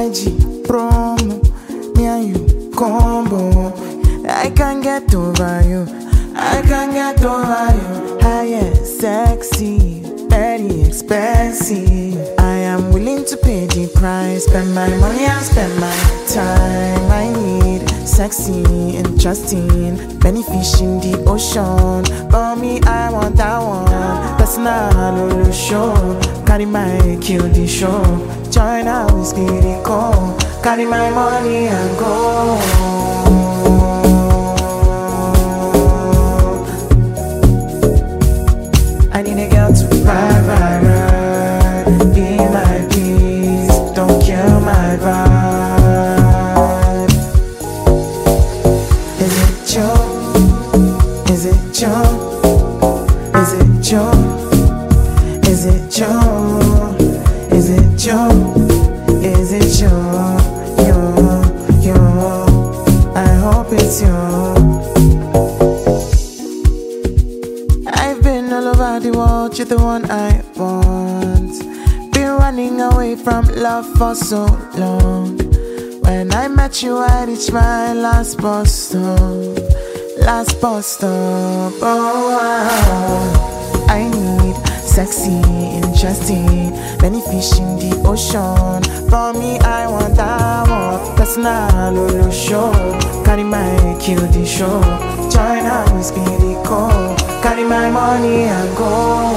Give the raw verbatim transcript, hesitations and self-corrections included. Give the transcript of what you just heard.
I G promo, me and you combo. I can't get over you, I can't get over you. Higher, sexy, very expensive. I am willing to pay the price, spend my money and spend my time. I need sexy, interesting, many fish in the ocean. For me, I want that one. Personal show, carry my kill the show. Join our whiskey the call, carry my money and go. I need a girl to ride, ride, ride, be my peace, don't kill my vibe. Is it you? Is it you? Is it you? Is it you? Is it you? Is it you? You, you, I hope it's you. I've been all over the world, you're the one I want. Been running away from love for so long. When I met you, I reached my last bus stop. Last bus stop, oh wow. I need sexy, interesting, many fish in the ocean. For me, I want that one. Personal show, carry my kill the show. Join our whiskey the call, carry my money and go.